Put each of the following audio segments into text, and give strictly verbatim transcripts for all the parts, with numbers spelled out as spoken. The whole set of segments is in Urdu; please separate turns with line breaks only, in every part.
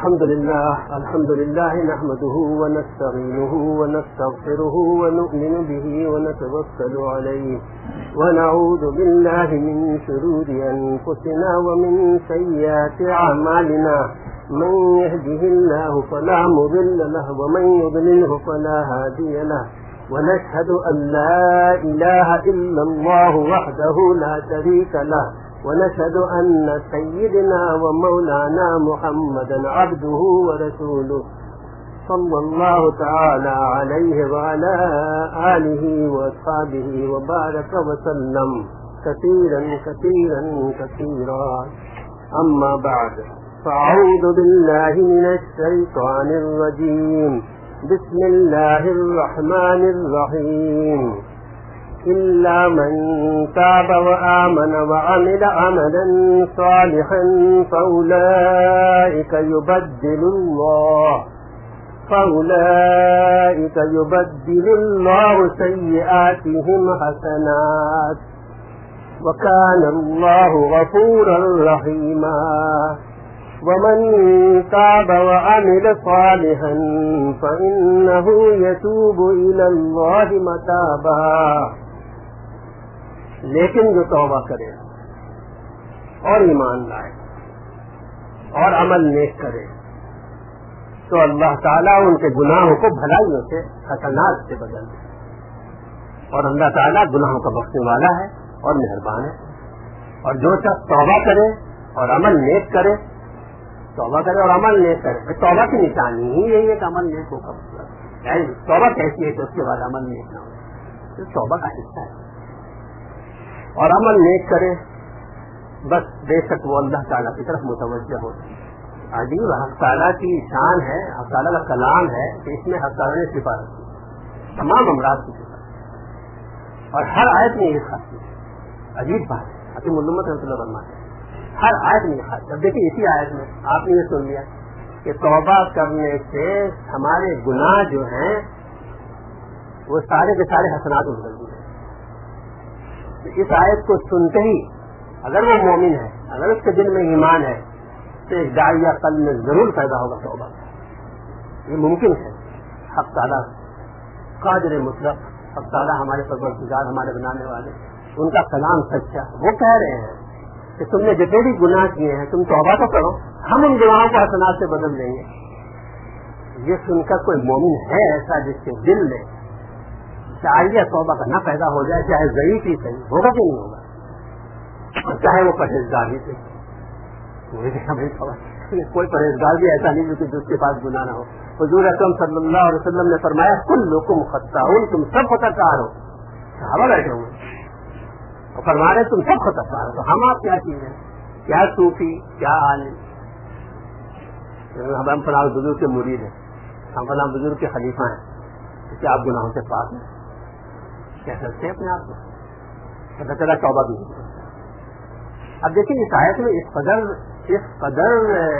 الحمد لله الحمد لله نحمده ونستعينه ونستغفره ونؤمن به ونتوكل عليه ونعوذ بالله من شرور أنفسنا ومن سيئات أعمالنا من يهده الله فلا مضل له ومن يضلله فلا هادي له ونشهد أن لا إله إلا الله وحده لا شريك له ونشهد أن سيدنا ومولانا محمدا عبده ورسوله صلى الله تعالى عليه وعلى آله وأصحابه وبارك وسلم كثيرا كثيرا كثيرا. أما بعد، فأعوذ بالله من الشيطان الرجيم. بسم الله الرحمن الرحيم. إلا من تاب وآمن وعمل عملا صالحا فأولئك يبدل الله فأولئك يبدل الله سيئاتهم حسنات وكان الله غفورا رحيما. ومن تاب وعمل صالحا فإنه يتوب إلى الله متابا. لیکن جو توبہ کرے اور ایمان لائے اور عمل نیک کرے تو اللہ تعالیٰ ان کے گناہوں کو بھلائیوں سے حسنات سے بدل دے. اور اللہ تعالیٰ گناہوں کا بخشنے والا ہے اور مہربان ہے. اور جو شخص توبہ کرے اور عمل نیک کرے توبہ کرے اور عمل نیک کرے توبہ کی نشانی ہی یہی ہے کہ عمل نیک ہوگا. یعنی توبہ کیسی ہے کہ اس کے بعد عمل نیک نہ ہو، تو توبہ کا حصہ ہے. اور عمل نیک کرے بس بے شک وہ اللہ تعالیٰ کی طرف متوجہ ہو. عجیب حق تعالیٰ کی شان ہے، حق تعالیٰ کا کلام ہے کہ اس میں حق تعالیٰ نے شفا رکھی تمام امراض کی شفا. اور ہر آیت میں یہ خاصی ہے. عجیب بات ہے. حکیم علامہ رحمۃ اللہ فرماتے ہیں ہر آیت میں یہ خاص. اب دیکھیے اسی آیت میں آپ نے یہ سن لیا کہ توبہ کرنے سے ہمارے گناہ جو ہیں وہ سارے کے سارے حسنات بدل دیے. اس آیت کو سنتے ہی اگر وہ مومن ہے، اگر اس کے دل میں ایمان ہے تو ایک داعیہ قلب میں ضرور پیدا ہوگا توبہ. یہ ممکن ہے. حق تعالیٰ قادر مطلق، حق تعالیٰ ہمارے پروردگار، ہمارے بنانے والے، ان کا کلام سچا. وہ کہہ رہے ہیں کہ تم نے جتنے بھی گناہ کیے ہیں تم توبہ تو کرو، ہم ان گناہوں کو حسنات سے بدل دیں گے. یہ سن کر کوئی مومن ہے ایسا جس کے دل میں چاہیے توبہ کا نہ پیدا ہو جائے، چاہے ضعیف ہی صحیح ہوگا کہ نہیں ہوگا، اور چاہے وہ پرہیزگار ہی صحیح. کوئی پرہیزگار بھی ایسا نہیں جو اس کے پاس گناہ نہ ہو. حضور اکرم صلی اللہ علیہ وسلم نے فرمایا کلکم خطاؤن، تم سب خطاکار ہو. صحابہ بیٹھے ہوئے اور فرما رہے تم سب خطاکار ہو. تو ہم آپ کیا چیز ہیں؟ کیا صوفی، کیا عالم؟ ہم فلاں بزرگ کے مرید ہیں، ہم فلاں بزرگ کے خلیفہ ہیں، کیا آپ گناہوں سے پاک ہیں؟ کہہ سکتے ہیں اپنے آپ کو؟ پتہ چلا توبہ بھی. اب دیکھیں اس آیت میں اس قدر اس قدر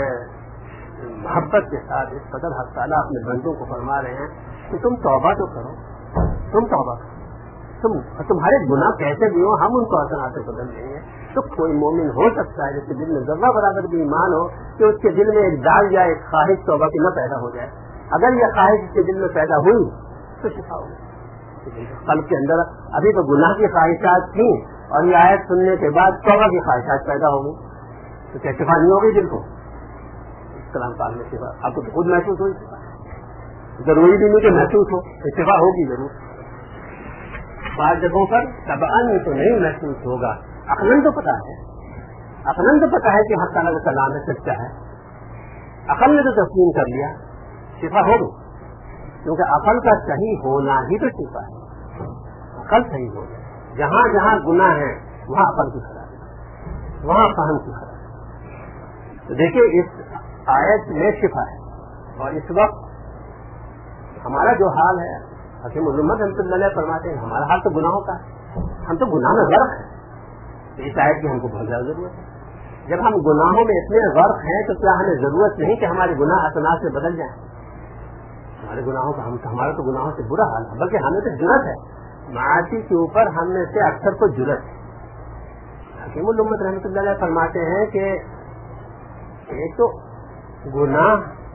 محبت کے ساتھ اس قدر حق تعالیٰ اپنے بندوں کو فرما رہے ہیں کہ تم توبہ تو کرو، تم توبہ کرو، تم تمہارے گناہ کیسے بھی ہو ہم ان کو حسنات سے بدل دیں گے. تو کوئی مومن ہو سکتا ہے جس کے دل میں ذرہ برابر بھی ایمان ہو کہ اس کے دل میں ایک ڈال یا ایک خواہش توبہ کی نہ پیدا ہو جائے. اگر یہ خواہش اس کے دل میں پیدا ہوئی تو شفا ہوگی. قلب کے اندر ابھی تو گناہ کی خواہشات تھیں اور یہ آیت سننے کے بعد توبہ کی خواہشات پیدا ہوگی تو کیا شفا نہیں ہوگی دل کو؟ کلام پاک میں شفا آپ کو خود محسوس ہوئی، ضروری بھی نہیں کہ محسوس ہو، شفا ہوگی ضرور. بعض جگہوں پر طبعاً تو نہیں محسوس ہوگا، عقلاً تو پتا ہے، عقلاً تو پتا ہے کہ حق تعالیٰ کا کلام ہے سچا ہے، عقل نے تو تسلیم کر لیا، شفا ہوگی. کیونکہ عقل کا صحیح ہونا ہی تو شفا ہے. عقل صحیح ہو جائے. جہاں جہاں گناہ ہے وہاں عقل کی خرابی، وہاں فہم کی خرابی. تو دیکھیے اس آیت میں شفا ہے. اور اس وقت ہمارا جو حال ہے حکیم علامہ رحمۃ اللہ علیہ فرماتے ہیں ہمارا حال تو گناہوں کا ہے، ہم تو گناہ میں غرق ہیں. تو اس آیت کی ہم کو بہت زیادہ ضرورت ہے. جب ہم گناہوں میں اتنے غرق ہیں تو کیا ہمیں ضرورت نہیں کہ ہمارے گناہ حسنات سے بدل جائیں؟ ہمارے گناہوں کا ہم ہمارا تو گناہوں سے برا حال ہے، بلکہ ہمیں تو جرأت ہے معاصی کے اوپر. ہم میں سے اکثر کو جرأت ہے. حکیم الامت رحمۃ اللہ علیہ فرماتے ہیں کہ ایک تو गुनाह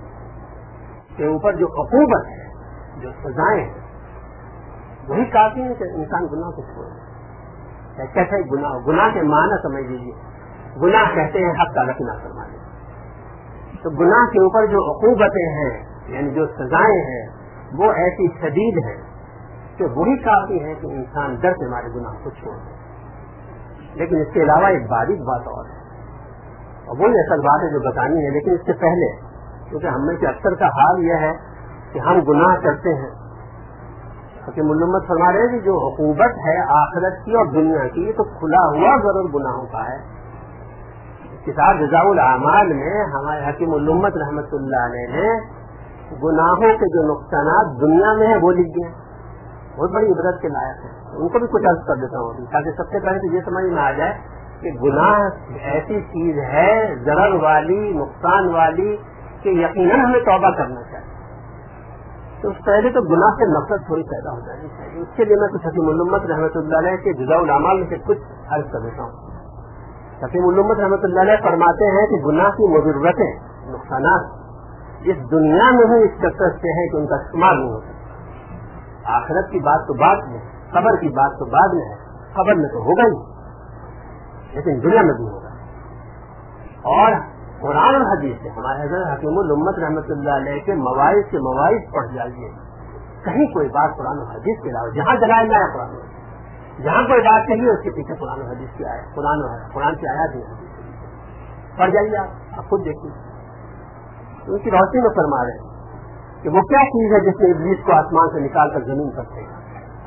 के ऊपर जो अकूबत है, जो सजाएं हैं, वही काफी है कि इंसान गुनाह को छोड़े। कैसे गुनाह? गुनाह के माना समझ लीजिए, गुनाह कहते हैं हक का रखना फरमाने। तो गुनाह के ऊपर जो अकूबतें हैं यानी जो सजाएं हैं वो ऐसी शदीद है कि वही काफी है कि इंसान डर से हमारे गुनाह को छोड़ दे। लेकिन इसके अलावा एक बारीक बात और है, और वही असल बात है जो बतानी है। लेकिन इससे पहले, क्योंकि हम में से अक्सर का हाल यह है कि हम गुनाह करते हैं, हकीम उम्मत फरमा रहे हैं कि जो अकूबत है आखिरत की और दुनिया की, ये तो खुला हुआ जरूर गुनाहों का है। किताब जज़ाउल आमाल में हमारे हकीम उम्मत रहमतुल्लाह अलैह ने गुनाहों के जो नुकसानात दुनिया में है वो लिख दिए, बहुत बड़ी इबरत के लायक है। उनको भी कुछ अर्ज कर देता हूँ ताकि सबसे पहले तो ये समझ में आ जाए कि गुनाह ऐसी चीज है जरर वाली, नुकसान वाली, कि यकीनन हमें तौबा करना चाहिए। तो पहले तो गुनाह से नफरत थोड़ी पैदा हो जानी चाहिए। उसके लिए मैं कुछ हकीम उम्मत रहमतुल्लाह अलैह के जज़ाउल आमाल में से कुछ अर्ज कर देता हूँ। हकीम उम्मत रहमतुल्लाह अलैह फरमाते हैं कि गुनाह की मुज़र्रतें, नुकसानात इस दुनिया में ही इस कसरत से है कि उनका इस्तेमाल नहीं होता। आखिरत की बात तो बाद में, खबर की बात तो बाद में है। खबर में तो होगा ही, लेकिन दुनिया में भी होगा। और कुरान और हदीस से हमारे हज़रत हकीम उम्मत रहमतुल्लाह अलैह के मवाइज के मवाइज पढ़ जाइए, कहीं कोई बात कुरान और हदीस के अलावा जहाँ दलाइल ना है कुरान, जहाँ कोई बात चाहिए उसके पीछे कुरान और हदीस की आयत, कुरान और कुरान की आयत है, पढ़ जाइए आप, आप खुद देखिए। उनकी रोशनी में फरमा रहे हैं कि वो क्या चीज है जिसने इब्लीस को आसमान से निकाल कर जमीन पर फेंका।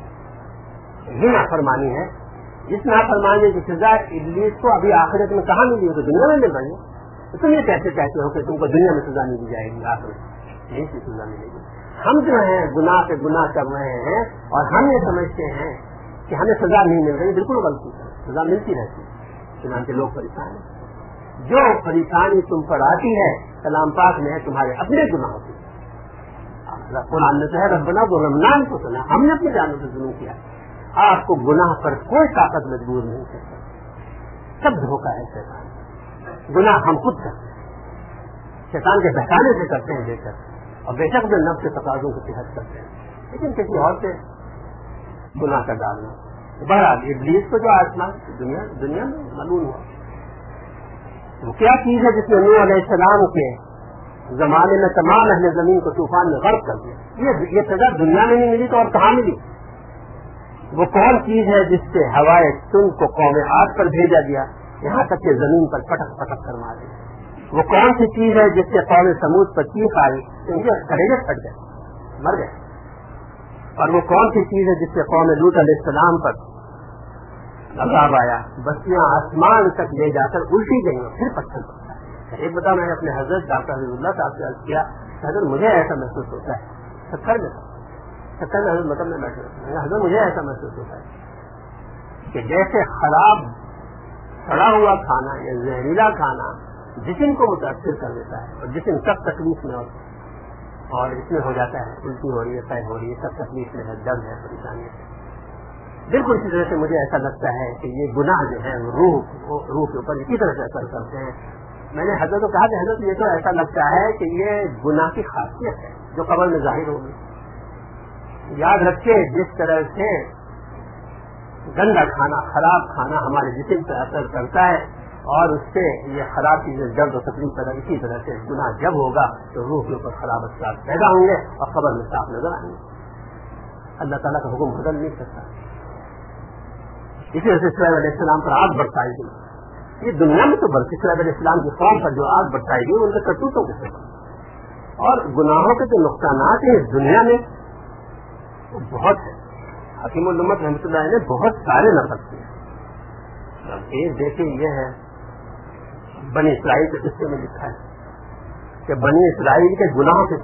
ये नाफरमानी है। इस नाफरमानी की सजा इब्लीस को अभी आखिरत में कहाँ मिली है? तो दुनिया में मिल रही है। तो तुम ये कैसे कहते हो कि तुमको दुनिया में सजा नहीं दी जाएगी, आखिरत यही सी सजा मिलेगी? हम जो है गुनाह पे गुनाह कर रहे हैं और हम ये समझते हैं कि हमें सजा नहीं मिल रही, बिल्कुल गलती है। सजा मिलती रहती है, चुनांचे लोग परेशान हैं। जो परेशानी तुम पर आती है कलाम पाक में है तुम्हारे अपने गुनाहों की। कुरान में तो है रब्बना ज़लमना को सुना, हमने अपनी जानों से जुल्म किया। आपको गुनाह पर कोई ताकत मजबूर नहीं कर सकती। सब धोखा है शैतान। गुनाह हम खुद करते हैं, शैतान के बहकाने से करते हैं बेशक, और बेशक जो नफ्स के तकाज़ों को तहत करते हैं, लेकिन किसी और से गुनाह कर डालना। बहरहाल इब्लीस को जो आसमान दुनिया दुनिया में मालूम हुआ, वो क्या चीज है जिसने नूह अलैहिस्सलाम के जमाने में तमाम अहले जमीन को तूफान में गर्क कर दिया? ये ये सजा दुनिया में नहीं मिली तो और कहाँ मिली? वो कौन चीज है जिससे हवाए सुन को कौमे आग पर भेजा गया, यहाँ तक कि जमीन पर पटक पटक कर मारे? वो कौन सी चीज है जिससे कौमे समूद पर चीख आई, उनके कलेजे फट गए, मर गए? और वो कौन सी चीज है जिससे कौमे लूत अलैहिस्सलाम पर अजाब आया, बस्तियां आसमान तक ले जाकर उल्टी गई और फिर पत्थर पड़ता है? एक बता, मैंने अपने हजरत डॉक्टर हबीबुल्लाह साहब से अर्ज किया, हजरत मुझे ऐसा महसूस होता है, सत्तर में सत्तर में हजरत मतलब में बैठे होते हैं, हजरत मुझे ऐसा महसूस होता है कि जैसे खराब सड़ा हुआ खाना या जहरीला खाना जिस्म को मुतासिर कर देता है और जिस्म सब तकलीफ में होता है और इसमें हो जाता है, उल्टी हो रही है, पैर हो रही है, सब तकलीफ में है, दर्द है, परेशानी है। बिल्कुल इसी तरह से मुझे ऐसा लगता है कि ये गुनाह जो है रूह रूह के ऊपर इसी तरह से असर करते हैं। मैंने हजरत को कहा कि हजरत ये तो ऐसा लगता है कि ये गुनाह की खासियत है जो कब्र में जाहिर होगी। याद रखिए, जिस तरह से गंदा खाना, खराब खाना हमारे जिस्म पर असर करता है और उससे ये खराब चीजें दर्द और तकलीफ पैदा, इसी तरह से गुनाह जब होगा तो रूह के ऊपर खराब असर पैदा होंगे और कब्र में साफ नजर आएंगे। अल्लाह ताला का हुक्म बदल नहीं सकता। इसी वजह से इस्लाम अलैहिस्सलाम पर आग बरसाई गई। ये दुनिया में तो बल्कि इस्लाम अलैहिस्सलाम की कौम पर जो आग बरसाई गई उनके करतूतों के साथ और गुनाहों के जो नुकसानात हैं इस दुनिया में वो बहुत है। हकीम उम्मत रहमतुल्लाह ने बहुत सारे नकल किए। एक देखिए, ये है बनी इसराइल के किस्से में लिखा है कि बनी इसराइल के गुनाहों के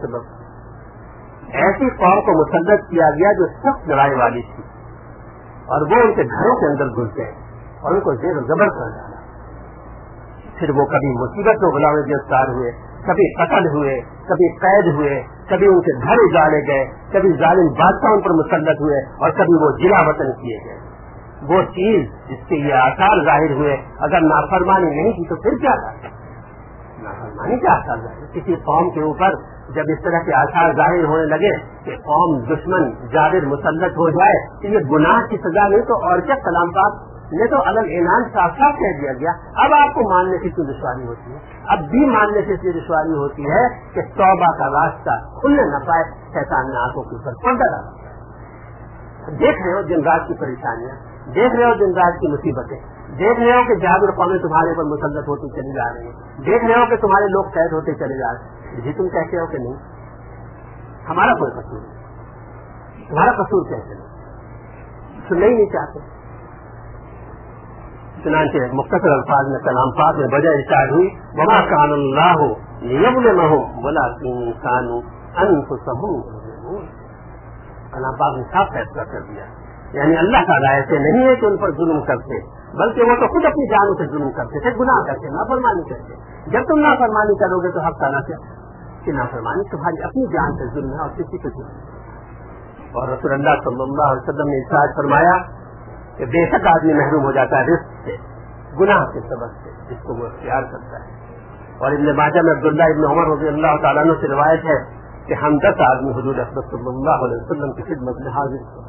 सबब ऐसी कौम को मुसल्लत किया गया जो सख्त लड़ाई वाली थी और वो उनके घरों के अंदर घुस गए और उनको जेर जबर कर डाला। फिर वो कभी मुसीबत में गुलाम गिरफ्तार हुए, कभी कत्ल हुए, कभी कैद हुए, कभी उनके घर उजाड़े गए, कभी जालिम बादशाह उन पर मुसल्लत हुए और कभी वो जिला वतन किए गए। वो चीज जिसके ये आसार जाहिर हुए, अगर नाफरमानी नहीं की तो फिर क्या था? नाफरमानी का असर है। किसी कौम के ऊपर जब इस तरह के आसार जाहिर होने लगे कि कौम दुश्मन जाबिर मुसल्लत हो जाए तो ये गुनाह की सजा नहीं तो और क्या। कलाम पाक ने तो अलग ऐलान साफ साफ कह दिया गया। अब आपको मानने की क्यों दुश्वारी होती है? अब भी मानने से इसलिए दुश्वारी होती है कि तौबा का रास्ता खुलने न पाए, शैतान ने आंखों के ऊपर पर्दा डाला। देख रहे हो दिन रात की परेशानियां, देख रहे हो दिन रात की मुसीबतें, देख रहे हो कि जाबिर कौमें तुम्हारे ऊपर मुसल्लत होती चली जा रही है, देख रहे हो कि तुम्हारे लोग कैद होते चले जा रहे हैं। जी तुम कहते हो कि नहीं हमारा कोई कसूर नहीं, तुम्हारा कसूर कैसे नहीं, सुनना ही नहीं चाहते। चुनांचे मुख्तसर अल्फाज में कलाम पाक में वजह इरशाद हुई वमा कान अल्लाहु लियज़लिमहुम वलाकिन कानू अनफुसहुम यज़लिमून। कलाम पाक ने साफ फैसला कर दिया, यानी अल्लाह का राय से नहीं है कि उन पर जुल्म करते, बल्कि वो तो खुद अपनी जानों से जुल्म करते थे, गुनाह करते, नाफरमानी करते। जब तुम नाफरमानी करोगे तो हक ताला से कि नाफरमानी तुम्हारी अपनी जान से जुल्म है और किसी को जुल्म। और रसूल अल्लाह सल्लल्लाहु अलैहि वसल्लम ने इरशाद फरमाया कि बेशक आदमी महरूम हो जाता है रिस्क से, गुनाह के सबब से, जिसको वो इख्तियार करता है। और इब्न माजा में अब्दुल्लाह इब्न उमर रज़ी अल्लाह तआला अन्हु से रिवायत है कि हम दस आदमी हुजूर अकबर सल्लल्लाहु अलैहि वसल्लम की खिदमत में हाजिर थे।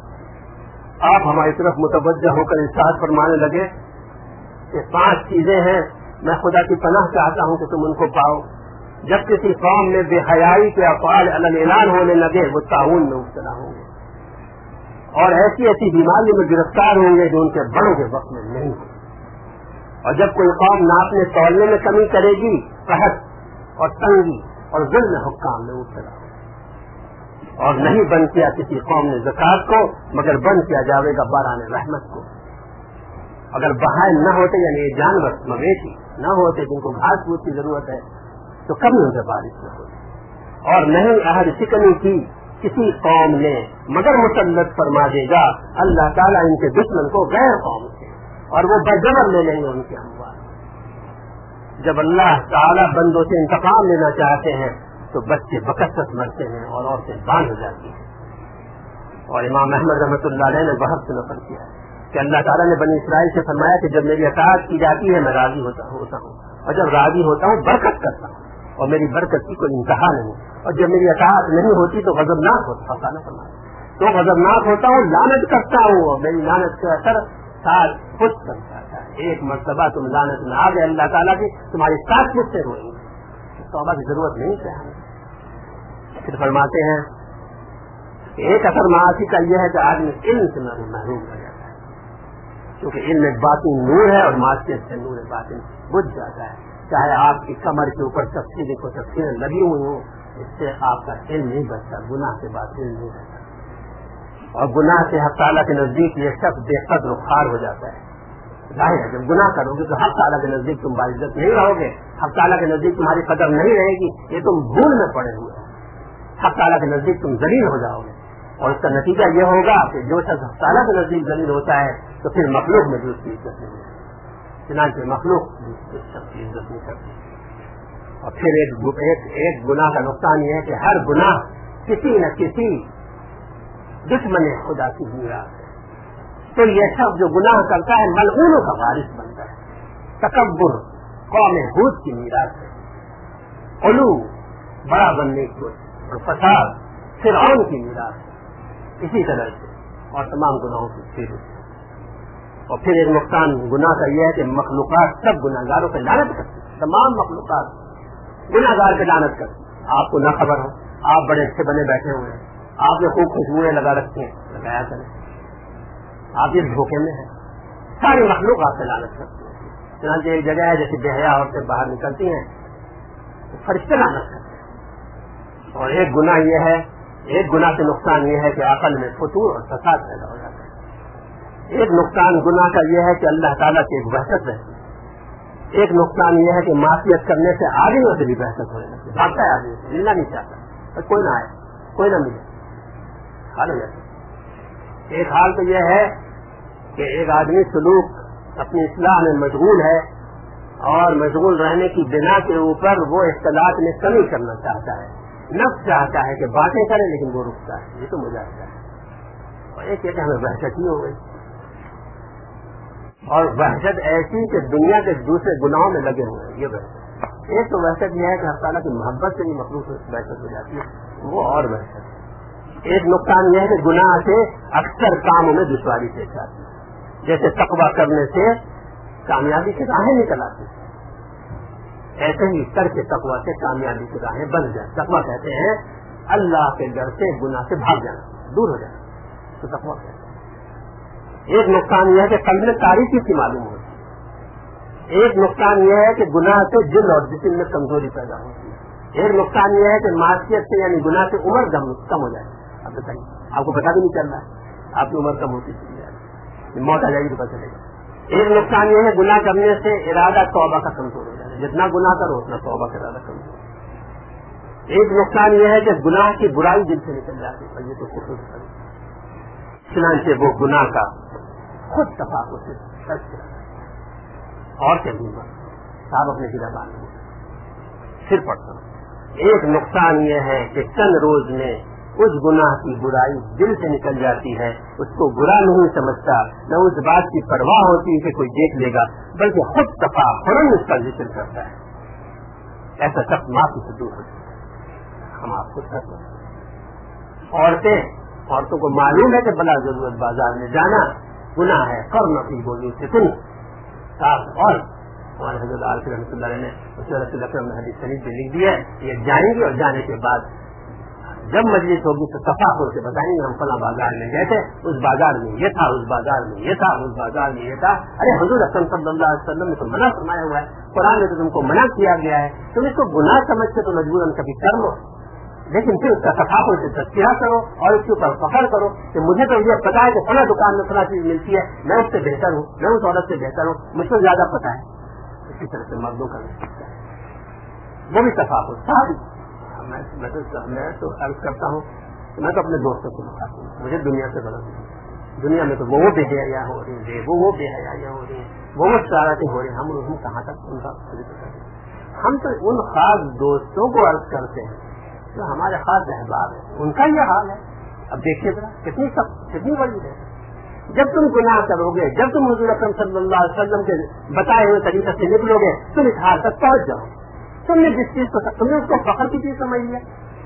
आप हमारी तरफ मुतवज्जह होकर इरशाद फरमाने लगे कि पांच चीजें हैं, मैं खुदा की पनाह चाहता हूं कि तुम उनको पाओ। जब किसी कौम में बेहयाई के अफ़आल अलग ऐलान होने लगे वो ताउन में मुब्तला होंगे और ऐसी ऐसी बीमारी में गिरफ्तार होंगे जो उनके बड़ों के वक्त में नहीं हो। और जब कोई कौम नापने तौलने में कमी करेगी, कहत और तंगी और जुल्म हुक्काम में मुब्तला हो। और नहीं बंद किया किसी कौम ने ज़कात को, मगर बंद किया जाएगा बारान रहमत को। अगर बहाए न होते यानी जानवर मवेशी न होते जिनको घास फूस की जरूरत है तो कभी उनसे बारिश न होती। और नहीं अहद शिकनी की किसी कौम ने, मगर मुसल्लत फरमा देगा अल्लाह ताला इनके दुश्मन को गैर कौम से, और वो बजबर ले लेंगे उनके अमवाल। जब अल्लाह ताला बंदों से इंतकाम लेना चाहते हैं तो बच्चे बकसरत मरते हैं और औरतें बांध हो जाती हैं। और इमाम अहमद रहमतुल्लाह अलैह ने बहुत से नकल किया कि अल्लाह ताला ने बनी इसराइल से फरमाया कि जब मेरी अताअत की जाती है मैं राजी होता होता हूँ, और जब राजी होता हूँ बरकत करता हूँ, और मेरी बरकत की कोई इंतहा नहीं। और जब मेरी अताअत नहीं होती तो गजबनाक होता फरमाया, तो गजबनाक होता हूँ, लानत करता हूँ, और मेरी लानत का असर साल खुद करता है। एक मर्तबा तुम लानत में आ गए अल्लाह ताला की, तुम्हारी साथ मुझसे रोएंगे, तौबा की जरूरत नहीं है हमें। फिर फरमाते हैं एक असर मासी का यह है कि आदमी इल्म से महरूम हो जाता है, क्योंकि इल्म बातिन नूर है और मासियत से नूर बातिन बुझ जाता है। चाहे आपकी कमर के ऊपर तफसीरें को तफसीरें लगी हुई हो, इससे आपका इल्म नहीं बढ़ता, गुनाह के बाद इल्म नहीं बढ़ता। और गुनाह से हक ताला के नजदीक ये सब बेकद्र खार हो जाता है। जाहिर है जब गुनाह करोगे तो हक ताला के नजदीक तुम बाइज्जत नहीं रहोगे, हक ताला के नजदीक तुम्हारी कदर नहीं रहेगी, ये तुम भूल में पड़े हुए हो। हक ताला के नजदीक तुम जलील हो जाओगे, और इसका नतीजा यह होगा कि जो शख्स हक ताला के नजदीक जलील होता है तो फिर मखलूक में भी उसकी इज्जत नहीं है, चुनांचे मखलूक सबकी इज्जत नहीं करती। और फिर एक, एक, एक गुनाह का नुकसान यह है कि हर गुनाह किसी न किसी दुश्मन खुदा की मीरास है। तो यह शख्स जो गुनाह करता है मलऊनों का वारिस बनता है। तकब्बुर कौम हूद की मीरास है, उलू बड़ा बनने की और फसाद फिरऔन की मीरास है। इसी तरह से और तमाम गुनाहों की फिर और फिर एक नुकसान गुनाह का यह है कि मखलूकात सब गुनाहगारों पे लानत करती, तमाम मखलूकात गुनाहगार पे लानत करती। आपको न खबर हो, आप बड़े अच्छे बने बैठे हुए हैं, आपने खूब खुशबुएं लगा रखी हैं, लगाया करें, आप इस धोखे में हैं, सारी मखलूक आपसे लानत करती है। चुनांचे एक जगह है जैसे बेहया औरतें बाहर निकलती हैं तो फरिश्ते लानत करते हैं। और एक गुनाह यह है, एक गुनाह से नुकसान यह है कि अकल में फतूर और फसाद पैदा हो जाता है। एक नुकसान गुनाह का यह है कि अल्लाह ताला की एक वहशत रहती है। एक नुकसान यह है कि मासियत करने से आदमियों से भी वहशत होने लगती है, भागता है आदमी से, मिलना नहीं चाहता, और कोई ना आए, कोई ना मिले, हाल हो जाता है। एक हाल तो यह है कि एक आदमी सलूक अपनी इस्लाह में मशगूल है और मशगूल रहने की बिना के ऊपर वो इख्तिलात में कमी करना चाहता है, नफ्स चाहता है कि बातें करे लेकिन वो रुकता है, ये तो मुजाहिदा है। और एक एक हमें वहशत ही हो गई, और वहशत ऐसी कि दुनिया के दूसरे गुनाहों में लगे हुए हैं। ये वहशत ایک تو وحشت یہ ہے کہ اللہ تعالیٰ کی محبت سے بھی مخلوق وحشت ہو جاتی ہے، وہ اور وحشت ہے۔ ایک نقصان یہ ہے کہ گناہ سے اکثر کاموں میں دشواری پیش آتی ہے، جیسے تقویٰ کرنے سے کامیابی کی راہیں نکل آتی ہے، ایسے ہی ترک تقویٰ سے کامیابی کی راہیں بن جائیں۔ تقویٰ کہتے ہیں اللہ کے ڈر سے گناہ سے بھاگ جانا، دور ہو جانا، تو تقویٰ کہتے ہیں۔ ایک نقصان یہ ہے کہ قلب میں تاریکی سی معلوم ہوتی ہے۔ ایک نقصان یہ ہے کہ گناہ سے دل اور جسم میں کمزوری پیدا ہوتی ہے۔ ایک نقصان یہ ہے کہ معصیت سے یعنی گناہ سے عمر کم ہو جائے۔ اب بتائیے، آپ کو پتا بھی نہیں چل رہا ہے، آپ کی عمر کم ہوتی چلی جائے، موت آ جائے گی تو پتہ چلے گا۔ ایک نقصان یہ ہے گناہ کرنے سے ارادہ توبہ کا کمزور ہو جائے، جتنا گناہ کرو اتنا توبہ کا ارادہ کمزور۔ ایک نقصان یہ ہے کہ گناہ کی برائی دل سے نکل جاتی ہے، یہ تو خود چنانچہ وہ گناہ کا خود تفاقت سے سچ اور کیا دوں صاحب اپنے گرا باندھ پھر پڑتا ہوں۔ ایک نقصان یہ ہے کہ چند روز میں اس گناہ کی برائی دل سے نکل جاتی ہے، اس کو برا نہیں سمجھتا، نہ اس بات کی پرواہ ہوتی ہے کہ کوئی دیکھ لے گا، بلکہ خود تفاخراً اس کا ذکر کرتا ہے۔ ایسا شخص معافی سے دور ہو جاتا ہے۔ ہم آپ کو کرتے ہیں عورتیں عورتوں کو معلوم ہے کہ بلا ضرورت بازار میں جانا گناہ ہے، کرنا کی بولی سے سن اور ہمارے حضرت عارف رحمۃ اللہ نے رسول اکرم نے حدیث شریف میں لکھ دیا ہے، یہ جائیں گے اور جانے کے بعد جب مجلس ہوگی تو تفاخر سے بتائیں گے ہم فلاں بازار میں گئے تھے، اس بازار میں یہ تھا، اس بازار میں یہ تھا، اس بازار میں یہ تھا۔ ارے حضور اکرم صلی اللہ علیہ وسلم نے تو منع فرمایا ہوا ہے، قرآن میں تو تم کو منع کیا گیا ہے، تم اس کو گناہ سمجھ کے تو مجبوراً کبھی کر لو، لیکن پھر اس کا تفاخر سے تذکرہ کرو اور اس کے اوپر فخر کرو کہ مجھے تو یہ پتا ہے کہ فلاں دکان میں فلاں چیز ملتی ہے، میں اس سے بہتر ہوں، میں اس عورت سے بہتر ہوں، مجھ سے زیادہ پتا ہے۔ اسی طرح سے مردوں کا بھی سکتا ہے، وہ بھی تفاخر ساری میں تو عرض کرتا ہوں کہ میں تو اپنے دوستوں کو بتاتا ہوں، مجھے دنیا سے بڑا دنیا میں تو وہ بے حیاں ہو رہی ہیں، وہ وہ بے حیاں ہو رہی ہیں، وہ وہ شرارتیں ہو رہی ہیں، ہم ہم کہاں تک ان کا ہم تو ان خاص دوستوں کو عرض کرتے ہیں جو ہمارے خاص احباب ہیں، ان کا یہ حال ہے۔ اب دیکھیے ذرا کتنی سب کتنی بڑی ہے، جب تم گناہ کرو گے، جب تم حضور اکرم صلی اللہ علیہ وسلم کے بتائے ہوئے طریقے سے نکلو گے، تم اس حال تک پہنچ جاؤ۔ تم نے جس چیز کو تم نے اس کو فخر کی چیز سمجھ لیا،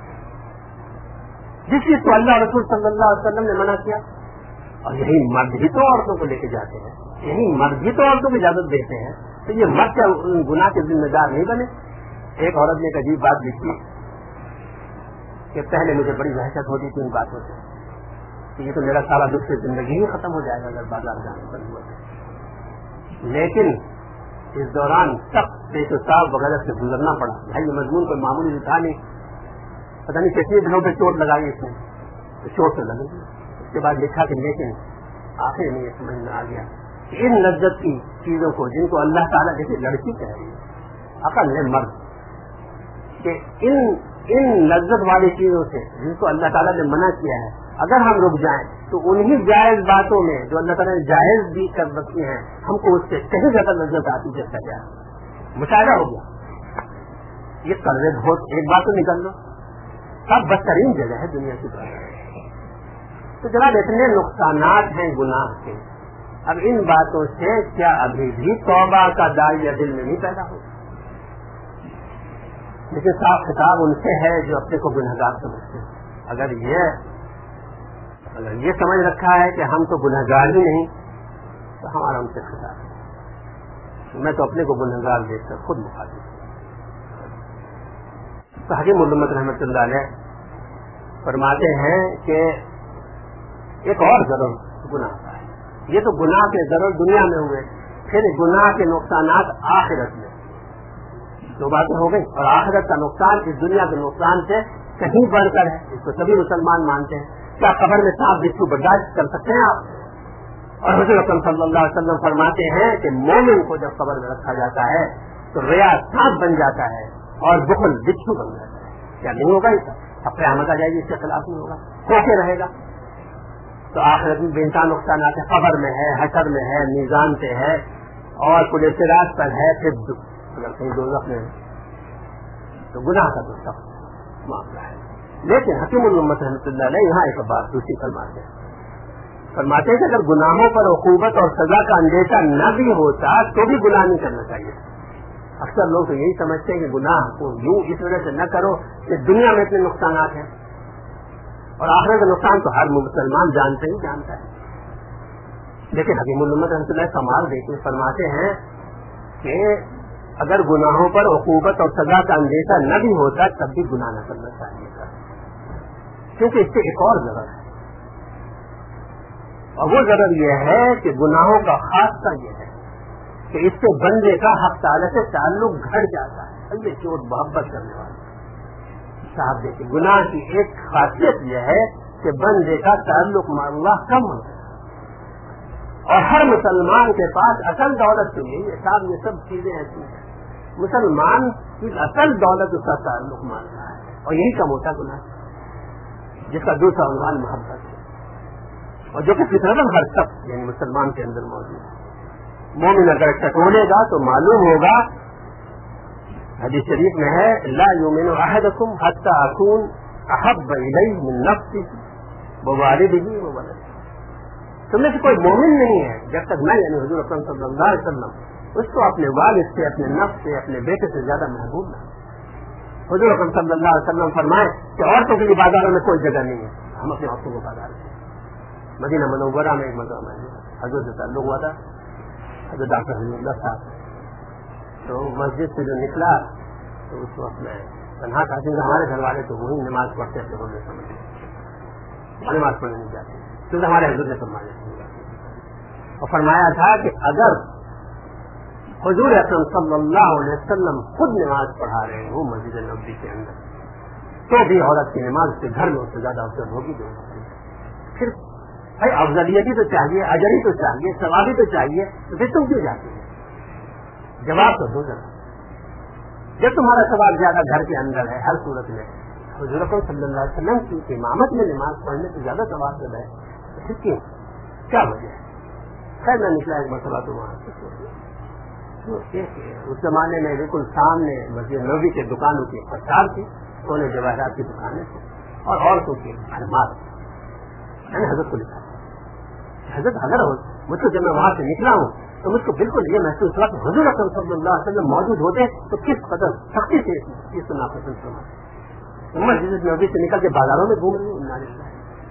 جس چیز کو اللہ رسول صلی اللہ علیہ وسلم نے منع کیا، اور یہی مرد ہی تو عورتوں کو لے کے جاتے ہیں، یہی مرد ہی تو عورتوں کو اجازت دیتے ہیں، تو یہ مرد کیا گناہ کے ذمہ دار نہیں بنے؟ ایک عورت نے ایک عجیب بات لکھی کہ پہلے مجھے بڑی وحشت ہوتی تھی ان باتوں سے کہ یہ تو میرا سارا دکھ سے زندگی ہی ختم ہو جائے گا اگر بازار جانے پر ہوا، لیکن اس دوران سخت پیش و صاف وغیرہ سے گزرنا پڑا۔ بھائی یہ مضمون کوئی معمولی تھا نہیں، پتہ نہیں کتنے دنوں پہ چوٹ لگائی اس نے، تو چوٹ سے لگی۔ اس کے بعد لکھا کہ لیکن آخر میں یہ سمجھ میں آ گیا کہ ان لذت کی چیزوں کو جن کو اللہ تعالیٰ جیسے لڑکی کہہ رہی ہے عقل ہے مرد کہ ان ان لذت والی چیزوں سے جن کو اللہ تعالیٰ نے منع کیا ہے، اگر ہم رک جائیں تو انہی جائز باتوں میں جو اللہ تعالیٰ نے جائز بھی کر رکھی ہیں ہم کو اس سے کہیں زیادہ لذت آتی جیسا گیا مشاہدہ ہو گیا۔ یہ قرض بہت ایک بات تو نکل لو، سب بدترین جگہ ہے دنیا کی طرف۔ تو جناب اتنے نقصانات ہیں گناہ کے، اب ان باتوں سے کیا ابھی بھی توبہ کا داعیہ دل میں نہیں پیدا ہو؟ لیکن صاف خطاب ان سے ہے جو اپنے کو گنہگار سمجھتے ہیں۔ اگر یہ اگر یہ سمجھ رکھا ہے کہ ہم تو گنہگار ہی نہیں تو ہمارا ان سے خطاب ہے، میں تو اپنے کو گنہگار دیکھ کر خود مخاطب ہوں۔ تو حکیم محمد رحمۃ اللہ علیہ فرماتے ہیں کہ ایک اور ضرور گناہ کا ہے، یہ تو گناہ کے ضرور دنیا میں ہوئے، پھر گناہ کے نقصانات آخرت میں، دو باتیں ہو گئی، اور آخرت کا نقصان اس دنیا کے نقصان سے کہیں بڑھ کر ہے، اس کو سبھی مسلمان مانتے ہیں۔ کیا قبر میں سانپ بچھو برداشت کر سکتے ہیں آپ؟ اور حضور اکرم صلی اللہ علیہ وسلم فرماتے ہیں کہ مومن کو جب قبر میں رکھا جاتا ہے تو ریا سانپ بن جاتا ہے اور بخل بچھو بن جاتا ہے۔ کیا نہیں ہوگا؟ اب قیامت آ جائے گی، اس کے خلاف نہیں ہوگا، کیسے رہے گا؟ تو آخرت میں بے انتہا نقصانات ہے، قبر میں ہے، حشر میں ہے، میزان پہ ہے، اور پورے صراط پر ہے، پھر اگر کہیں دوزخ میں تو گناہ کا تو سخت معاملہ ہے۔ لیکن حکیم الامت رحمۃ اللہ علیہ یہاں ایک بات دوسری فرماتے ہیں فرماتے ہیں کہ اگر گناہوں پر عقوبت اور سزا کا اندیشہ نہ بھی ہوتا تو بھی گناہ نہیں کرنا چاہیے، اکثر لوگ تو یہی سمجھتے ہیں کہ گناہ کو یوں اس وجہ سے نہ کرو کہ دنیا میں اتنے نقصانات ہیں، اور آخرت کا نقصان تو ہر مسلمان جانتے ہی جانتا ہے۔ لیکن حکیم الامت رحمۃ اللہ کمال دیکھتے فرماتے ہیں کہ اگر گناہوں پر عقوبت اور سزا کا اندیشہ نہ بھی ہوتا تب بھی گناہ نہ کرنا چاہیے تھا، کیونکہ اس سے ایک اور ضرر ہے، اور وہ ضرر یہ ہے کہ گناہوں کا خاصہ یہ ہے کہ اس سے بندے کا حق تعالی سے تعلق گھٹ جاتا ہے، یہ چوٹ محبت کرنے والا صاحب دیکھیں، گناہ کی ایک خاصیت یہ ہے کہ بندے کا تعلق مع اللہ کم ہوتا ہے، اور ہر مسلمان کے پاس اصل دولت تو یہی ہے صاحب، یہ سب چیزیں ایسی ہیں، مسلمان کی اصل دولت اس کا تعلق مانتا ہے، اور یہی کم ہوتا گناہ، جس کا دوسرا عنوان محبت ہے، اور جو کہ فطرتاً ہر شخص یعنی مسلمان کے اندر موجود ہے۔ مومن اگر ٹٹولے گا تو معلوم ہوگا، حدیث شریف میں ہے لا یؤمن احدکم حتی اکون احب الیہ من نفسہ ووالدہ وولدہ، تم میں سے کوئی مومن نہیں ہے جب تک میں یعنی حضور اکرم صلی اللہ علیہ وسلم اس کو اپنے والد سے، اپنے نفس سے، اپنے بیٹے سے زیادہ محبوب نہ۔ حضور اکرم صلی اللہ علیہ وسلم فرمائے کہ عورتوں کے لیے بازاروں میں کوئی جگہ نہیں ہے، ہم اپنے عورتوں کو بازار میں، مدینہ منورہ میں ایک مرتبہ میں حضرت سے تعلق ہوا تھا، حضرت ڈاکٹر حضور اللہ صاحب، تو مسجد سے جو نکلا تو اس وقت میں تنہا تھا، کیونکہ ہمارے گھر والے تو وہی نماز پڑھتے تھے، ہونے سمجھے نماز پڑھنے نہیں جاتے، کیونکہ ہمارے حضور نے فرمایا اور فرمایا تھا کہ اگر حضور اکرم صلی اللہ علیہ وسلم خود نماز پڑھا رہے ہوں مسجد نبوی کے اندر تو بھی عورت کی نماز کے گھر میں اس سے زیادہ افضل ہوگی۔ پھر بھائی افضلیت تو چاہیے، اجر ہی تو چاہیے، ثواب ہی تو چاہیے، تو پھر تم کیوں جاتے ہیں؟ جواب تو دو ذرا، جب تمہارا ثواب زیادہ گھر کے اندر ہے ہر صورت میں، حضور اکرم صلی اللہ علیہ وسلم کی امامت میں نماز پڑھنے سے زیادہ ثواب ہے، پھر کیوں؟ کیا وجہ ہے؟ خیر میں نکلا ایک مرتبہ تو وہاں اس زمانے میں بالکل سامنے مسجد نبوی کے دکانوں کی پرچار تھی، سونے جواہرات کی دکانیں تھیں اور عورتوں کی خدمات، میں نے حضرت کو لکھا حضرت اگر مجھ کو جب میں وہاں سے نکلا ہوں تو مجھ کو بالکل یہ محسوس ہوا کہ حضور اکرم صلی اللہ علیہ وسلم موجود ہوتے تو کس قدر سختی سے اس کو ناپسند فرماتے، مسجد نبوی سے نکل کے بازاروں میں گھوم رہی ہوں،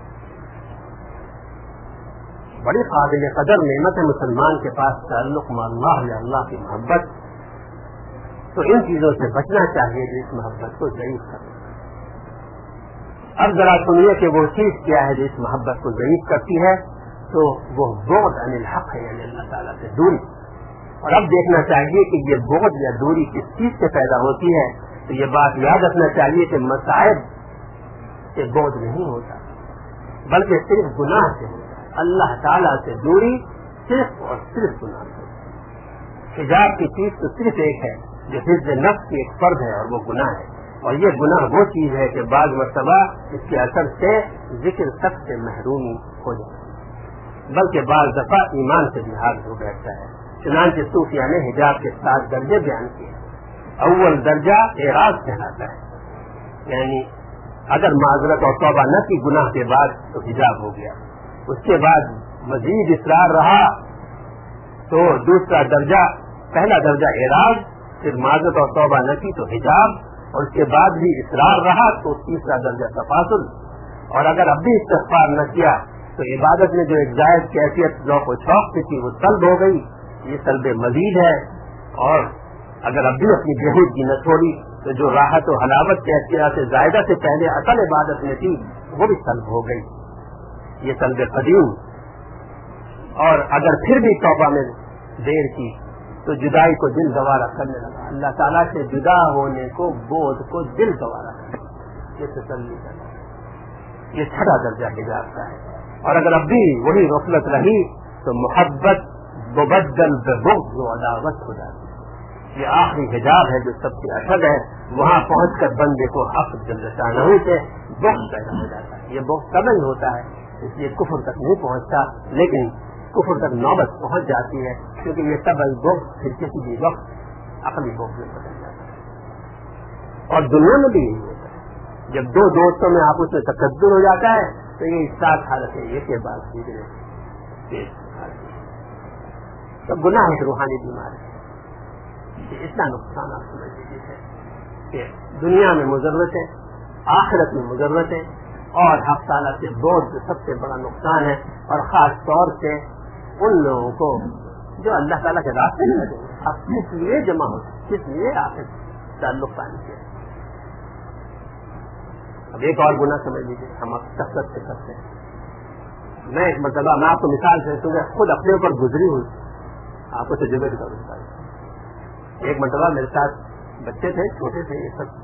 بڑی قابل قدر نعمت ہے مسلمان کے پاس تعلق مع اللہ یا اللہ کی محبت، تو ان چیزوں سے بچنا چاہیے جو اس محبت کو ضعیف کرے۔ اب ذرا سنیے کہ وہ چیز کیا ہے جو اس محبت کو ضعیف کرتی ہے، تو وہ بعد عن الحق ہے، یعنی اللہ تعالیٰ سے دوری، اور اب دیکھنا چاہیے کہ یہ بعد یا دوری کس چیز سے پیدا ہوتی ہے، تو یہ بات یاد رکھنا چاہیے کہ مصائب سے بعد نہیں ہوتا بلکہ صرف گناہ سے ہوتا، اللہ تعالیٰ سے دوری صرف اور صرف گناہ سے۔ حجاب کی چیز تو صرف ایک ہے جو حفظ نفس کی ایک فرض ہے اور وہ گناہ ہے، اور یہ گناہ وہ چیز ہے کہ بعض مرتبہ اس کے اثر سے ذکر تک سے محرومی ہو جاتی ہے، بلکہ بعض دفعہ ایمان سے بھی حال ہو بیٹھتا ہے۔ چنانچہ صوفیہ نے حجاب کے ساتھ درجے بیان کیے، اول درجہ اعراض کہلاتا ہے، یعنی اگر معذرت اور توبہ نہ کی گناہ کے بعد تو حجاب ہو گیا، اس کے بعد مزید اصرار رہا تو دوسرا درجہ، پہلا درجہ اعراض، پھر معذرت اور توبہ نہ کی تو حجاب، اور اس کے بعد بھی اصرار رہا تو تیسرا درجہ تفاصل، اور اگر اب بھی استغفار نہ کیا تو عبادت میں جو ایک زائد کیفیت ذوق و شوق سے تھی وہ سلب ہو گئی، یہ سلب مزید ہے، اور اگر اب بھی اپنی بےحودگی نہ چھوڑی تو جو راحت و حلاوت کے اختیار سے زائدہ سے پہلے اصل عبادت میں تھی وہ بھی سلب ہو گئی، یہ سلب قدیم۔ اور اگر پھر بھی توبہ میں دیر کی تو جدائی کو دل گوارا کرنے لگا، اللہ تعالیٰ سے جدا ہونے کو، بودھ کو دل گوارا کرنے، یہ تسلی کرنا، یہ چھٹا درجہ حجاب کا ہے۔ اور اگر اب بھی وہی غفلت رہی تو محبت مبدل بغض و عداوت ہو جاتی ہے، یہ آخری حجاب ہے جو سب سے اشد ہے، وہاں پہنچ کر بندے کو حق جل شانہ سے بغض پیدا ہو جاتا ہے، یہ بغض تب ہی ہوتا ہے، اس لیے کفر تک نہیں پہنچتا، لیکن کفر تک نوبت پہنچ جاتی ہے، کیونکہ یہ تب بغض پھر کسی بھی وقت عقلی بغض میں بدل جاتا ہے، اور دنیا میں بھی یہی ہوتا ہے، جب دو دوستوں میں آپس میں تقدر ہو جاتا ہے تو یہ سات حالت ہے، یہ کے بعد سیدھے تو گناہ ایک روحانی بیماری ہے، کہ اتنا نقصان آپ سمجھ لیجیے ہے کہ دنیا میں مضرت ہے، آخرت میں مضرت ہے، اور حق تعالیٰ سے بہت جو سب سے بڑا نقصان ہے، اور خاص طور سے ان لوگوں کو جو اللہ تعالیٰ کے راستے میں لگے آپ کس لیے جمع ہو، کس لیے آپ تعلق قائم کیا۔ اب ایک اور گناہ سمجھ لیجیے ہم کثرت سے کرتے ہیں۔ میں ایک مرتبہ میں آپ کو مثال سے سوں گا، خود اپنے اوپر گزری ہوئی، آپ کو تجربے کی طور پر ایک مرتبہ میرے ساتھ بچے تھے، چھوٹے تھے، یہ سب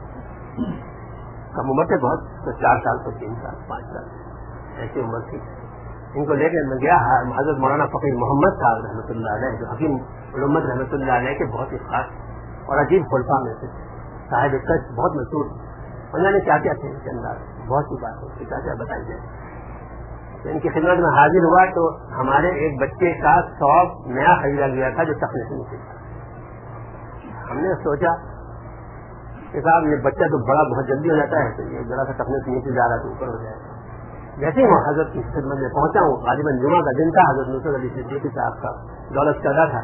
کم عمر تھے بہت، تو چار سال تو تین سال پانچ سال ایسی عمر تھی۔ ان کو لے کے میں گیا حضرت مولانا فقیر محمد صاحب رحمۃ اللہ علیہ، جو حکیم علومت رحمۃ اللہ علیہ کے بہت ہی خاص اور عجیب خلفاء میں سے صاحب کچھ بہت مشہور، انہوں نے کیا کیا تھے ان کے انداز بہت سی بات ہوتی، کیا کیا بتائی جائے۔ ان کی خدمت میں حاضر ہوا تو ہمارے ایک بچے کا سوب نیا خریدا گیا تھا جو تخلیق نہیں تھا۔ ہم نے سوچا کہ صاحب یہ بچہ تو بڑا بہت جلدی ہو جاتا ہے، تو یہ ذرا سا تخلیق نیچے جا رہا تو اوپر ہو جائے گا۔ جیسے ہی میں حضرت کی خدمت میں پہنچا ہوں، غالباً جمعہ کا دن تھا، حضرت نصرت علی صدیقی صاحب کا دولت چلا تھا،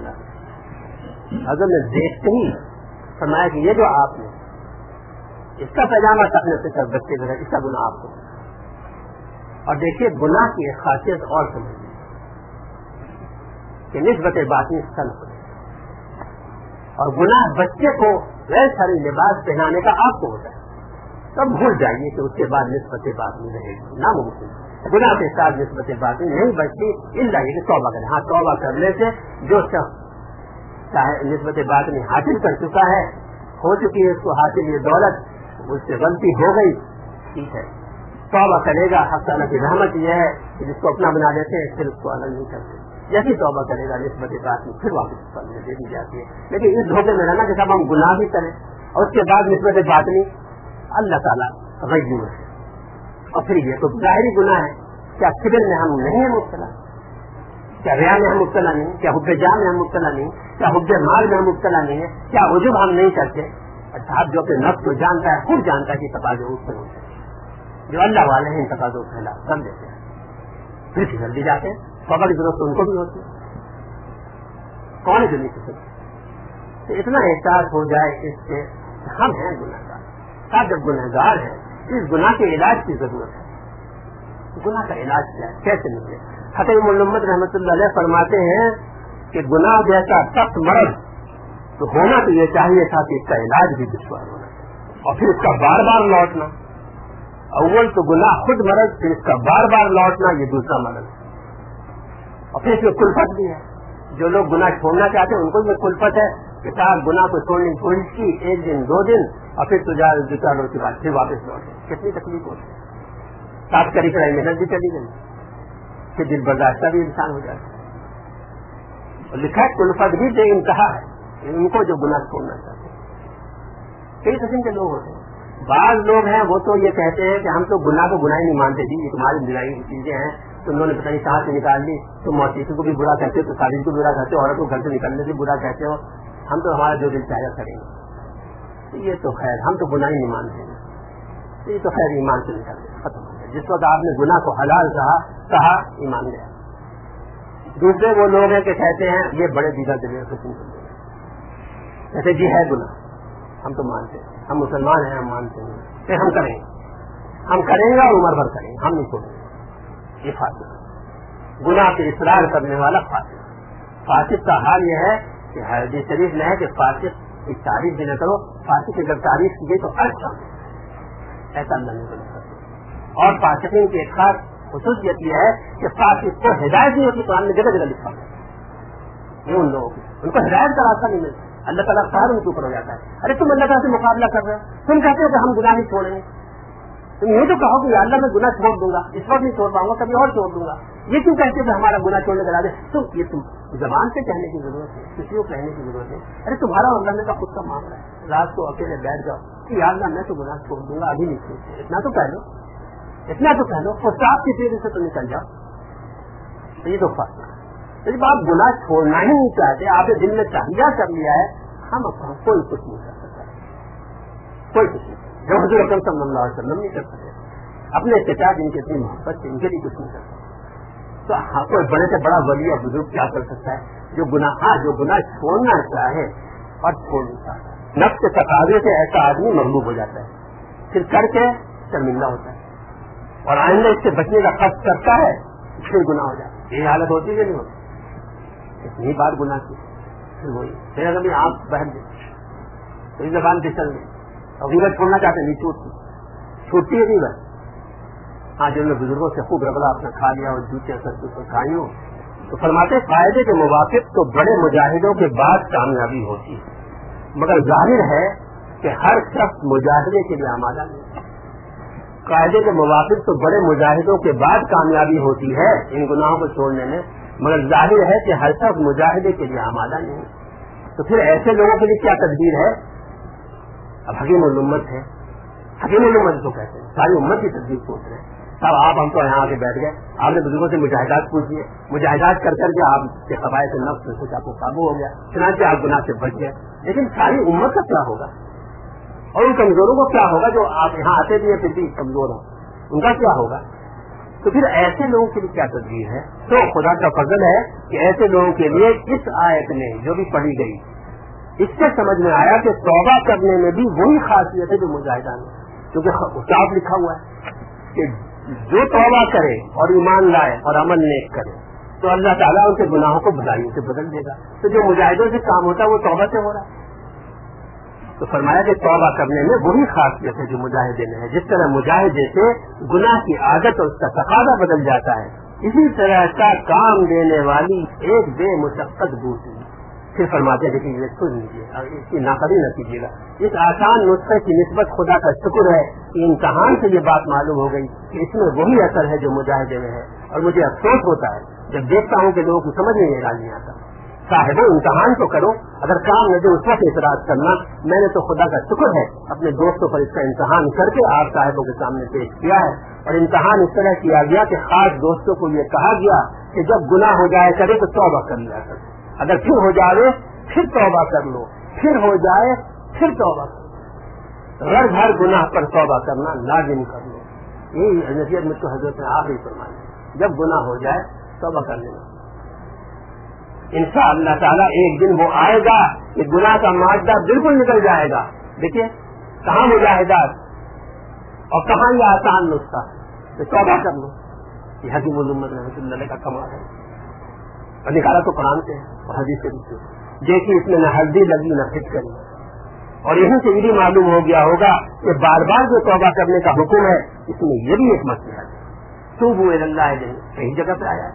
حضرت نے دیکھتے ہی فرمایا کہ یہ جو آپ نے اس کا پیجامہ تخلیق سے بچے جو ہے اس کا گناہ آپ کو۔ اور دیکھیے گناہ کی ایک خاصیت اور سمجھیے کہ نسبت باطنی سلب ہے، اور گناہ بچے کو غیر ساری لباس پہنانے کا آپ کو ہوتا ہے، تب بھول جائیے کہ اس کے بعد نسبت باطنی رہے گی، ناممکن گناہ کے ساتھ نسبت باطنی نہیں بچتی، الا یہ کہ توبہ کرے۔ ہاں توبہ کرنے سے جو شخص چاہے نسبت باطنی حاصل کر چکا ہے، ہو چکی ہے اس کو حاصل یہ دولت، اس سے غلطی ہو گئی، ٹھیک ہے توبہ کرے گا۔ حق تعالیٰ کی رحمت یہ ہے کہ جس کو اپنا بنا دیتے ہیں پھر اس کو الگ نہیں کرتے، جیسی توبہ کرے گا نسبت باطنی پھر واپس کرنے دے دی جاتی ہے۔ لیکن اس دھوکے میں رہنا کہ سب ہم گناہ بھی کریں اور اس کے بعد نسبت باطنی اللہ تعالیٰ غیور ہے، اور پھر یہ تو ظاہری گناہ ہے۔ کیا کبر میں ہم نہیں ہیں مبتلا؟ کیا ریا میں ہم مبتلا نہیں؟ کیا حب جاہ میں ہم مبتلا نہیں؟ کیا حب مال میں ہم مبتلا نہیں ہے؟ کیا عجب ہم نہیں کرتے؟ صاحب جو کہ نفس کو جانتا ہے، خود جانتا ہے کہ تقاضے اس سے ہوتے ہیں، جو اللہ والے ہیں ان تقاضوں کو خلاف کر دیتے ہیں، پھر جلدی جاتے ہیں، توبہ کی ضرورت ان کو بھی ہوتی ہے، کون ہے جو نہیں سکتے؟ تو اتنا احساس ہو جائے اس سے ہم ہیں گناہ گار، صاحب جب گناہ گار ہیں اس گناہ کے علاج کی ضرورت ہے۔ گناہ کا علاج کیا ہے، کیسے نکلے؟ حکیم علومت رحمۃ اللہ علیہ فرماتے ہیں کہ گناہ جیسا سخت مرض تو ہونا تو یہ چاہیے تھا کہ اس کا علاج بھی دشوار ہونا، اور پھر اس کا بار بار لوٹنا۔ اول تو گناہ خود مرض، پھر اس کا بار بار لوٹنا یہ دوسرا مرض، اور پھر اس میں کلفت بھی ہے۔ جو لوگ گناہ چھوڑنا چاہتے ہیں ان کو بھی کلفت ہے کہ صاحب گناہ کو چھوڑنے کی کوشش کی ایک دن دو دن اور پھر تو جا دو چار روز کے بعد پھر واپس لوٹے، کتنی تکلیف ہوتی ہے۔ ساتھ کری کرائی محنت بھی چلی گئی، پھر دل برداشتہ بھی انسان ہو جاتا ہے۔ اور لکھا ہے کلفت بھی بے انتہا ہے ان کو جو گناہ چھوڑنا چاہتے ہیں۔ کئی قسم کے لوگ ہوتے ہیں، بعض لوگ ہیں وہ تو یہ کہتے ہیں کہ ہم تو گناہ کو گناہ نہیں مانتے جی، یہ تمہاری بنائی کی چیزیں ہیں، تم نے پتہ نہیں کہاں سے نکال لی، تم موسیقی کو بھی برا کہتے ہو، تو تعلیم کو برا کہتے ہو، عورت کو گھر سے نکلنے سے برا کہتے ہو، ہم تو ہمارا جو دل چاہے کریں گے۔ یہ تو خیر ہم تو گناہ نہیں مانتے ہیں، یہ تو خیر ایمان سے نکل گیا، ختم ہو گیا۔ جس وقت آپ نے گناہ کو حلال کہا کہا ایمان گیا۔ دوسرے وہ لوگ ہیں کہ کہتے ہیں یہ بڑے دیگر دلیل قسم کے لوگ کہتے جی ہے گناہ، ہم تو مانتے ہیں، ہم مسلمان ہیں، ہم مانتے ہیں، پھر ہم کریں گے ہم کریں گے اور عمر بھر کریں گے، ہم نہیں چھوڑیں گے۔ یہ فاسق گناہ کے اصرار کرنے والا فاسق۔ فاسق کا حال یہ ہے کہ حدیث شریف میں ہے کہ فاسق کی تعریف بھی نہ کرو، فاسق کی جب تعریف کی گئی تو اچھا ایسا اللہ نے بنا کرتے۔ اور فاسقین کی ایک خاص خصوصیت یہ ہے کہ فاسق کو ہدایت نہیں ہوتی، قرآن نے جگہ جگہ لکھا ہے یہ ان لوگوں کی، ان کو ہدایت کا راستہ نہیں ملتا، اللہ تعالیٰ فار ان کے اوپر ہو جاتا ہے۔ ارے تم اللہ تعالیٰ سے مقابلہ کر رہے ہو، تم کہتے ہو کہ ہم گناہ نہیں چھوڑیں گے، تم یہ تو کہو کہ اللہ میں گناہ چھوڑ دوں گا، اس وقت نہیں چھوڑ پاؤں گا، کبھی اور چھوڑ دوں گا، یہ کیوں کہتے کہ ہمارا گناہ چھوڑنے کا دے؟ تو یہ تم زبان سے کہنے کی ضرورت ہے، کسی کو کہنے کی ضرورت ہے۔ ارے تمہارا اور اللہ کا خود کا معاملہ ہے، رات کو اکیلے بیٹھ جاؤ کہ یا اللہ میں تو گناہ چھوڑ دوں گا، ابھی نہیں چھوڑتے، اتنا تو کہہ لو، اتنا تو کہہ لو، اور صاف کی تیزی سے تو نکل جاؤ۔ یہ تو فرق ہے، جب آپ گناہ چھوڑنا ہی نہیں چاہتے، آپ نے دل میں چاہیہ کر لیا ہے، ہم اپنا کوئی کچھ نہیں کر سکتا، کوئی کچھ نہیں جو حضور اکرم صلی اللہ علیہ وسلم نہیں کر سکتے، اپنے چچا جن کی اتنی محبت سے ان کے لیے کچھ نہیں کر سکتے۔ تو ہاں کوئی بڑے سے بڑا ولی اور بزرگ کیا کر سکتا ہے جو گناہ ہاں جو گناہ چھوڑنا چاہے اور چھوڑ نہیں سکتا. نفس کے تقاضے سے ایسا آدمی مغلوب ہو جاتا ہے, پھر کر کے شرمندہ ہوتا ہے اور آئندہ اس سے بچنے کا قصد کرتا ہے, پھر گناہ ہو جاتا ہے. یہ حالت ہوتی ہے کہ نہیں ہوتی؟ اتنی بار گناہ کی پھر وہی پھر کبھی آپ بہن دیں تو اس زبان سے چل گئی اور غیبت چھوڑنا چاہتے نہیں چھوٹتی چھوٹتی ہے غیبت. ہاں جنہوں نے بزرگوں سے خوب رگڑا اپنا کھا لیا اور جوتیاں سر پر کھائی ہو تو فرماتے فائدے کے موافق تو بڑے مجاہدوں کے بعد کامیابی ہوتی ہے, مگر ظاہر ہے کہ ہر شخص مجاہدے کے لیے آمادہ نہیں. قاعدے کے موافق تو بڑے مجاہدوں کے بعد کامیابی ہوتی ہے ان گناہوں کو چھوڑنے میں, مگر ظاہر ہے کہ ہر شخص مجاہدے کے لیے آمادہ نہیں. تو پھر ایسے لوگوں کے لیے کیا تدبیر ہے؟ اب حکیم الامت ہے, حکیم الامت تو کہتے ہیں ساری امت کی تدبیر سوچ رہے ہیں. صاحب آپ ہم تو یہاں آ کے بیٹھ گئے, آپ نے بزرگوں سے مجاہدات پوچھیے, مجاہدات کر کر کے آپ کے قبائل سے نفس سے کچھ آپ کو قابو ہو گیا, چنانچہ آپ گناہ سے بچ گئے. لیکن ساری امت کا کیا ہوگا اور ان کمزوروں کو کیا ہوگا جو آپ یہاں آتے بھی ہیں پھر بھی کمزور ہوں, ان کا کیا ہوگا؟ تو پھر ایسے لوگوں کے لیے کیا تدبیر ہے؟ تو خدا کا فضل ہے کہ ایسے لوگوں کے لیے اس آیت میں جو بھی پڑھی گئی اس سے سمجھ میں آیا کہ توبہ کرنے میں بھی وہی خاصیت ہے جو مجاہدہ میں, کیونکہ صاف لکھا ہوا ہے کہ جو توبہ کرے اور ایمان لائے اور عمل نیک کرے تو اللہ تعالیٰ ان کے گناہوں کو بدائیوں سے بدل دے گا. تو جو مجاہدوں سے کام ہوتا ہے وہ توبہ سے ہو رہا ہے. تو فرمایا کہ توبہ کرنے میں وہی خاصیت ہے جو مجاہدے میں ہے. جس طرح مجاہدے سے گناہ کی عادت اور اس کا تقاضا بدل جاتا ہے, اسی طرح کا کام دینے والی ایک بے مشقت بوٹی. پھر فرماتے ہیں کہ یہ سن لیجیے اور اس کی ناقدری نہ کیجیے گا. اس آسان نسخے کی نسبت خدا کا شکر ہے کہ امتحان سے یہ بات معلوم ہو گئی کہ اس میں وہی اثر ہے جو مجاہدے میں ہے. اور مجھے افسوس ہوتا ہے جب دیکھتا ہوں کہ لوگوں کو سمجھ میں یہ نہیں آتا. صاحب امتحان تو کرو, اگر کام نہ دے اس وقت اعتراض کرنا. میں نے تو خدا کا شکر ہے اپنے دوستوں پر اس کا امتحان کر کے آپ صاحبوں کے سامنے پیش کیا ہے. اور امتحان اس طرح کیا گیا کہ خاص دوستوں کو یہ کہا گیا کہ جب گناہ ہو جائے کرے تو توبہ کر لیا کرے, اگر پھر ہو جائے پھر توبہ کر لو, پھر ہو جائے پھر توبہ کر لو. ہر ہر گناہ پر توبہ کرنا لازم کر لو. یہی نصیحت مجھ کو حضرت نے آخری فرمائی, جب گناہ ہو جائے توبہ کر لینا. انشاءاللہ تعالیٰ ایک دن وہ آئے گا کہ گناہ کا مادہ بالکل نکل جائے گا. دیکھیے کہاں مجاہدات اور کہاں یہ آسان نسخہ, تو توبہ کر لو. یہ حکیم الامت رحمۃ اللہ علیہ کا کمال ہے. اور نکالا تو قرآن سے اور حدیث سے بھی. دیکھیے اس میں نہ ہلدی لگی نہ فکر, اور یہیں سے یہ بھی معلوم ہو گیا ہوگا کہ بار بار جو توبہ کرنے کا حکم ہے اس میں یہ بھی ایک مسئلہ ہے. توبوا الی اللہ کئی جگہ پہ آیا ہے.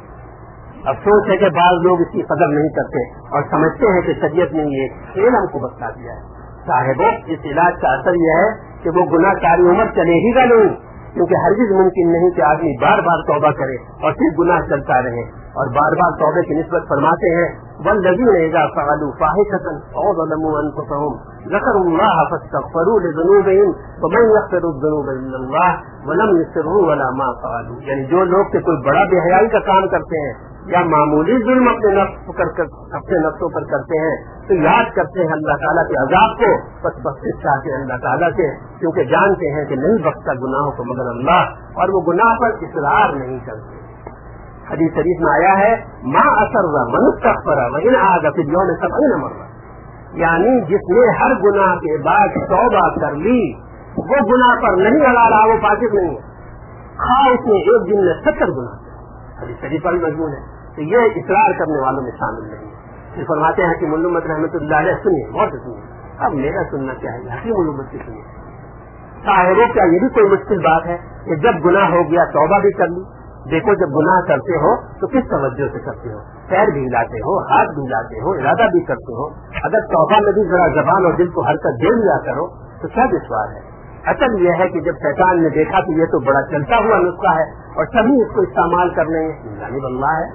افسوس ہے کہ بعض لوگ اس کی قدر نہیں کرتے اور سمجھتے ہیں کہ شریعت نے یہ کھیل ہم کو بتا دیا ہے. صاحبوں اس علاج کا اثر یہ ہے کہ وہ گناہ ساری عمر چلے ہی گا نہیں, کیونکہ ہرگز ممکن نہیں کہ آدمی بار بار توبہ کرے اور پھر گناہ چلتا رہے. اور بار بار توبے کی نسبت فرماتے ہیں والذین اذا فعلوا فاحشة او ظلموا انفسهم ذکروا الله فاستغفروا لذنوبهم ومن يغفر الذنوب الا الله ولم يصروا على ما فعلوا. یعنی جو لوگ کہ کوئی بڑا بے حیائی کا کام کرتے ہیں یا معمولی ظلم اپنے نفس پر کر اپنے نفسوں پر کرتے ہیں تو یاد کرتے ہیں اللہ تعالیٰ کے عذاب کو, بس بخشش چاہتے ہیں اللہ تعالیٰ سے, کیونکہ جانتے ہیں کہ نہیں بخشتا گناہوں کو مگر اللہ, اور وہ گناہ پر اصرار نہیں کرتے. حدیث شریف میں آیا ہے ماں اثر من استغفر وان عاد فی اليوم سبعین مرہ, یعنی جس نے ہر گناہ کے بعد توبہ کر لی وہ گناہ پر نہیں اڑا رہا, وہ فاسق نہیں ہے, خواہ اس نے ایک دن میں ستر گناہ. حدیث شریف پر مضمون ہے, تو یہ اصرار کرنے والوں میں شامل نہیں ہے. پھر فرماتے ہیں کہ حکیم الامت رحمۃ اللہ علیہ سنیے, غور سے سنیے. اب میرا سننا کیا ہے, حکیم الامت کی سنیے. صاحبوں کیا یہ بھی کوئی مشکل بات ہے کہ جب گناہ ہو گیا توبہ بھی کر لی. دیکھو جب گناہ کرتے ہو تو کس توجہ سے کرتے ہو, پیر بھی ہلاتے ہو, ہاتھ بھی ہلاتے ہو, ارادہ بھی کرتے ہو. اگر توبہ میں بھی ذرا زبان اور دل کو حرکت دے لیا کرو تو کیا دشوار ہے. اصل یہ ہے کہ جب شیطان نے دیکھا کہ یہ تو بڑا چلتا ہوا نسخہ ہے اور سبھی اس کو استعمال کر لیں گے, جانب اللہ ہے,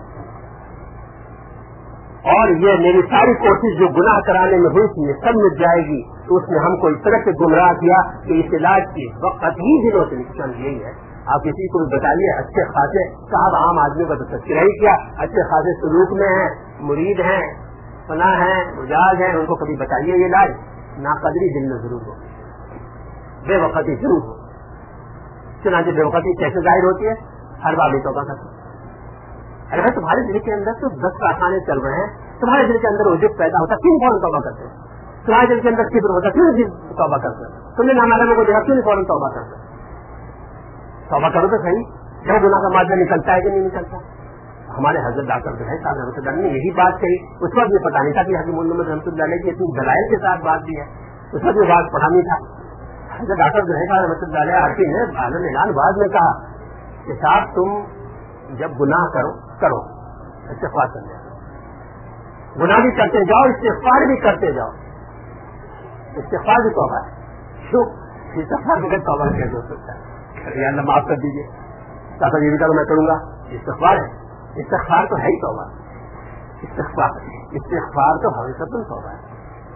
اور یہ میری ساری کوشش جو گناہ کرانے میں ہوئی تھی یہ سب مٹ جائے گی, تو اس نے ہم کو اس طرح سے گمراہ کیا کہ اس علاج کی وقت ہی دنوں سے نقصان یہی ہے. آپ کسی کو بھی بتائیے اچھے خاصے صاحب عام آدمی کا تو تذکرہ ہی کیا, اچھے خاصے سلوک میں ہیں, مرید ہیں, پناہ ہیں, مجاز ہیں, ان کو کبھی بتائیے یہ علاج, ناقدری دل میں ضرور ہو, بے وقتی ضرور ہو. چنانچہ بے وقتی کیسے ظاہر ہوتی ہے, ہر بار بھی توبہ کرتے अरे भाई तुम्हारे दिल के अंदर तो दस कारखाने चल रहे हैं, तुम्हारे दिल के अंदर उजुब पैदा होता, क्यों फौरन तौबा करते? तुम्हारे दिल के अंदर किब्र होता, क्यों तौबा करते? तुमने नामालूम को देखा, क्यों फौरन तौबा करते? तौबा करो तो सही, जब गुनाह का मार्ग निकलता है कि नहीं निकलता। हमारे हजरत डॉक्टर जो है साहब रहमतुल्लाह ने यही बात कही, उस वक्त ये पता नहीं था कि हकीम मोहम्मद रहमतुल्लाह ने की इतनी दलाइल के साथ बात दी है, उस वक्त ये बात पढ़ा नहीं था। हजरत डॉक्टर जो है साहब रहमतुल्लाह ने आरती ने आलम एलान बाद में कहा कि साहब तुम जब गुनाह करो करो इस्तिग़फ़ार कर जाओ, गुनाह भी करते जाओ, इस्तिग़फ़ार भी करते जाओ। इस्तिग़फ़ार भी तौबा है, क्यों इस्तिग़फ़ार बगैर तौबा कैसे हो सकता है? या अल्लाह माफ कर दीजिए, ताकि ये भी करो मैं करूंगा, इस्तिग़फ़ार है, इस्तिग़फ़ार तो है ही तौबा, इस्तिग़फ़ार इस्तिग़फ़ार तो हकीकतन तौबा है।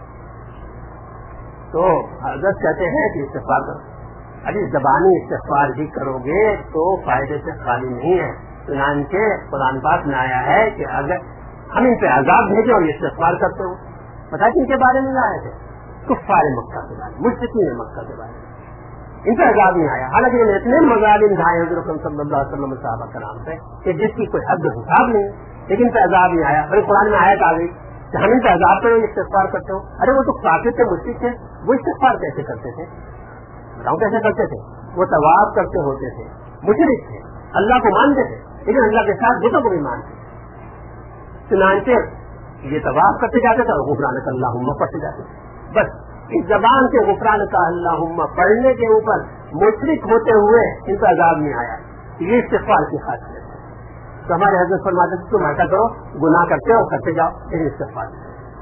तो हज़रत कहते हैं कि इस्तिग़फ़ार करो, अरे ज़बानी इस्तिग़फ़ार भी करोगे तो फायदे से खाली नहीं है। चुनांचे कुरान पाक में आया है कि अगर हम इन पे अजाब भेजे और इस्तिग़फ़ार करते हो, पता है इनके बारे में आए थे कुफ़ार मक्का के बारे में, मुश्रिकीन मक्का के बारे में, इन पे अजाब नहीं आया। हालांकि इतने मज़ालिम ढाए हुज़ूर सल्लल्लाहु अलैहि वसल्लम सहाबा कराम पे कि जिसकी कोई हद हिसाब नहीं, लेकिन इन पे अजाब नहीं आया। अरे कुरान में आयत आ गई कि हम इन पे अजाब पे इस्तिग़फ़ार करते हो। अरे वो तो काफिर थे, मुश्रिक थे, वो इस्तिग़फ़ार कैसे करते थे? बताओ कैसे करते थे? वो तवाफ करते होते थे, मुशरिक थे, अल्लाह को मानते थे, लेकिन अल्लाह के साथ बुतों को भी मानते। चुनांचे ये तवाफ करते जाते थे और गुफरानक अल्लाहुम्मा पढ़ते जाते थे। बस इस जबान के गुफरानक अल्लाहुम्मा पढ़ने के ऊपर मुशरिक होते हुए इनका अजाब नहीं आया। ये इस्तिग़फ़ार की खासियत है। तो हमारे हज़रत फरमाते थे तुम ऐसा करो, गुनाह करते हो करते जाओ, लेकिन इस्तिग़फ़ार।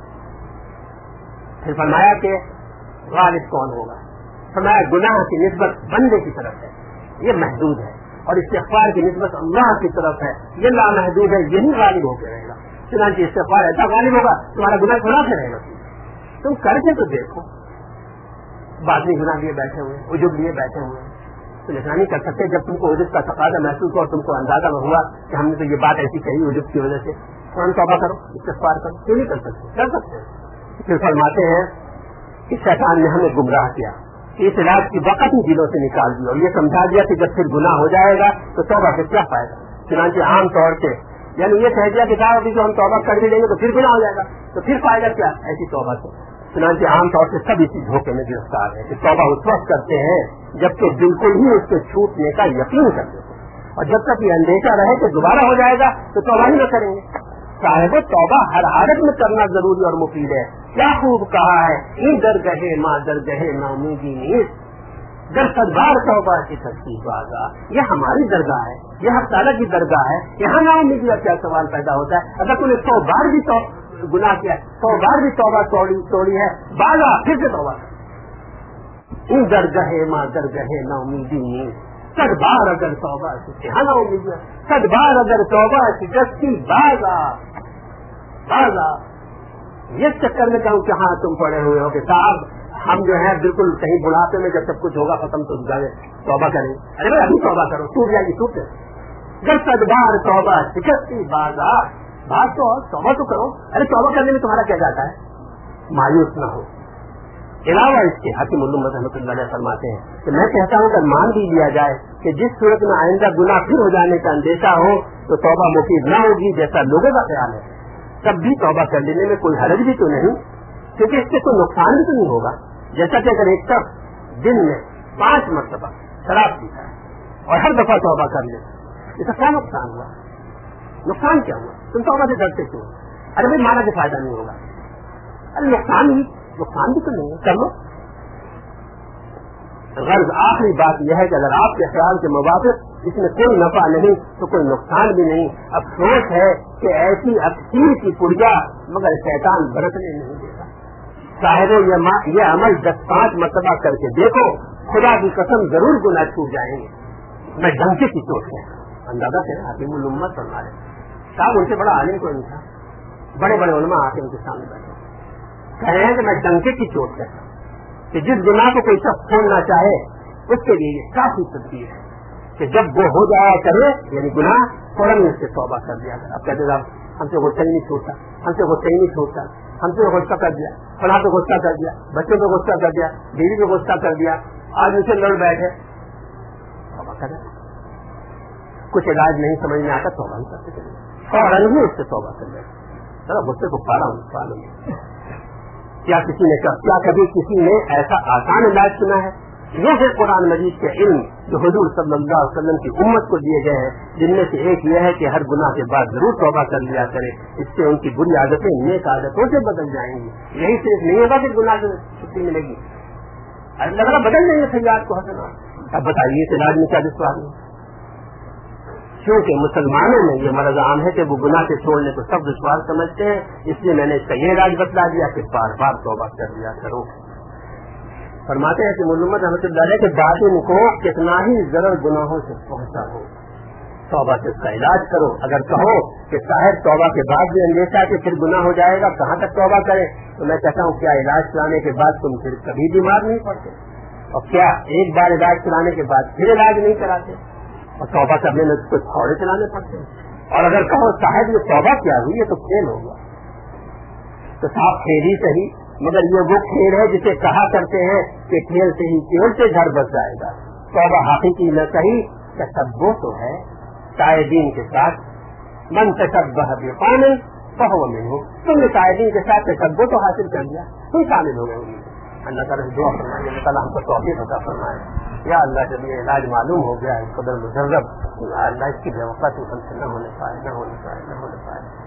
फिर फरमाया कि गालिब कौन होगा? फरमाया गुनाह की निस्बत बंदे की तरफ है, ये महदूद है, और इस्तिग़फ़ार की निस्बत अल्लाह की तरफ है, ये लामहदूद है, यही गालिब होकर रहेगा। चुनांचे इस्तिग़फ़ार ऐसा गालिब होगा तुम्हारा गुनाह खुला से रहेगा। तुम करके तो देखो, बादली गुनाह लिए बैठे हुए, उजुब लिए बैठे हुए, तुम ऐसा नहीं कर सकते। जब तुमको उजुब का तकाज़ा महसूस हो और तुमको अंदाजा हुआ कि हमने तो ये बात ऐसी कही उजुब की वजह से, फौरन तौबा करो, इस्तिग़फ़ार करो। क्यों नहीं कर सकते? कर सकते। फिर फरमाते हैं कि शैतान ने हमें गुमराह किया, इस इलाज की वक़्त ही दिलों से निकाल दी और ये समझा दिया कि जब फिर गुनाह हो जाएगा तो तौबा से क्या फायदा। चुनांचे आम तौर से यानी ये कह दिया कि साहब अभी जो हम तौबा कर भी लेंगे तो फिर गुनाह हो जाएगा, तो फिर फायदा क्या ऐसी तौबा से। चुनांचे आम तौर से सब इसी धोखे में गिरफ्तार है कि तौबा उस वक्त करते हैं जबकि बिल्कुल ही उसके छूटने का यकीन करते हैं, और जब तक ये अंदेशा रहे कि दोबारा हो जाएगा तो तौबा ही न करेंगे। साहिब तौबा हर हालत में करना जरूरी और मुफीद है। क्या खूब कहा है, इन दर गहे माँ दर गहे ना उम्मीदी नीस दर सदबार तौबा की तरतीब बाजा। ये हमारी दरगाह है, ये हर ताला की दरगाह है, यहाँ ना उम्मीदी का क्या सवाल पैदा होता है। अगर तूने सौ बार भी तो गुनाह किया, सौ बार भी तौबा तोड़ी तोड़ी है, बाजा फिर से तौबा। इन दर गहे माँ दर गहे ना उम्मीदी नीस सद बार अगर तौबा यहाँ ना उम्मीदी, सद बार अगर तौबा शिकस्ती बाजा बाजा। ये चक्कर में कहूँ कि हाँ तुम पड़े हुए हो कि साहब हम जो है बिल्कुल कहीं बुढ़ापे में जब सब कुछ होगा खत्म तो जाए तौबा करें। अरे भाई अभी तौबा करो, टूट जाएगी टूट जब सदबार तौबा शिकस्ती बाजा। बात तो तौबा तो करो। अरे तौबा करने में तुम्हारा क्या जाता है, मायूस ना हो। अलावा इसके हकीम उल्लुम्मत रहमतुल्लाह अलैह फरमाते हैं कि मैं कहता हूँ कि मान भी लिया जाए कि जिस सूरत में आइंदा गुनाह फिर हो जाने का अंदेशा हो तो तौबा मुफीद न होगी जैसा लोगों का ख्याल है, तब भी तौबा कर लेने में कोई हरज भी तो नहीं, क्योंकि इससे कोई नुकसान भी तो नहीं होगा। जैसा कि अगर एक शख्स दिन में पांच मरतबा शराब पीता है और हर दफा तौबा कर ले, इसका क्या नुकसान हुआ? नुकसान क्या हुआ? तुम तौबा से डरते क्यों? अरे भाई माना कि फायदा नहीं होगा। अरे नुकसान ही नुकसान भी तो नहीं है, कर लो। गर्ज आखिरी बात यह है कि अगर आपके ख्याल के मुताबिक इसमें कोई नफा नहीं तो कोई नुकसान भी नहीं। अफसोस है कि ऐसी अक्सीर की पुर्जा मगर शैतान बरतने नहीं देता। साहिबो ये, ये अमल दस पांच मरतबा करके देखो, खुदा की कसम जरूर गुनाह छूट जाएंगे। मैं डंके की चोट है अंदाजा करें हकीमुल उम्मत फरमा रहे साहब, उनसे बड़ा आलिम कोई नहीं था, बड़े बड़े उलमा आके उनके सामने बैठे कह रहे हैं कि मैं डंके की चोट है कि जिस गुनाह को कोई शख्स छोड़ना चाहे उसके लिए ये काफी तदबीर है कि जब वो हो जाया करे यानी गुनाह फौरन उससे तौबा कर दिया। अब कहते साहब हमसे गुस्सा ही नहीं छूटता, हमसे गुस्सा ही नहीं छूटता, हमसे गुस्सा कर दिया, फलां पे गुस्सा कर दिया, बच्चों पे गुस्सा कर दिया, बीवी पे गुस्सा कर दिया, आज उनसे लड़ बैठे, तौबा करें। कुछ इलाज नहीं समझ में आता तौबा ही करते चले। फौरन ही उससे तौबा कर ले। चलो मुझसे को पारा हूँ, क्या किसी ने क्या कभी किसी ने ऐसा आसान इलाज सुना है? ये है कुरान मजीद के इल्म जो हुजूर सल्लल्लाहु अलैहि वसल्लम की उम्मत को दिए गए हैं, जिनमें से एक यह है कि हर गुनाह के बाद जरूर तौबा कर लिया करें, इससे उनकी बुरी आदतें नेक आदतों से बदल जाएंगी। यही सिर्फ नहीं होगा कि गुनाह से छुट्टी मिलेगी, लग रहा बदल जाएंगे सैयाद को हसना। अब बताइए इस इलाज में क्या विश्वास नहीं? क्योंकि मुसलमानों में ये मर्ज आम है कि वो गुनाह के छोड़ने को सब विश्वास समझते हैं, इसलिए मैंने इसका ये इलाज बतला दिया कि बार बार तौबा कर लिया करो। फरमाते हैं कि मोहम्मद रहमतुल्लाह के बातिन को कितना ही जरूर गुनाहों से पहुंचा हो, तौबा से उसका इलाज करो। अगर कहो कि साहिब तौबा के बाद भी अंदेशा कि फिर गुनाह हो जाएगा, कहाँ तक तौबा करें, तो मैं कहता हूँ क्या इलाज कराने के बाद तुम फिर कभी बीमार नहीं पड़ते? और क्या एक बार इलाज कराने के बाद फिर इलाज नहीं कराते? और तौबा करने में कुछ थोड़े चलाने पड़ते हैं। और अगर कहो साहब ये तौबा क्या हुई, ये तो खेल होगा, तो साहब खेल ही सही, मगर ये वो खेल है जिसे कहा करते हैं कि खेल से ही केवल से घर बच जाएगा। तौबा हकीकी न सही तशब्बुह तो है कायदीन के साथ, मन तशब्बह बिक़ौमिन फहुव मिनहुम। तुमने कायदीन के साथ तशब्बुह तो हासिल कर लिया, तुम शामिल हो गए उनमें। अल्लाह ताला से दुआ फरमाए, अल्लाह ताला हमको तौफीक अता फरमाए। या अल्लाह जब ये इलाज मालूम हो गया है कदर मुजर्रब, अल्लाह इसकी व्यवस्था तो हमसे न होने पाए न होने पाए न होने पाए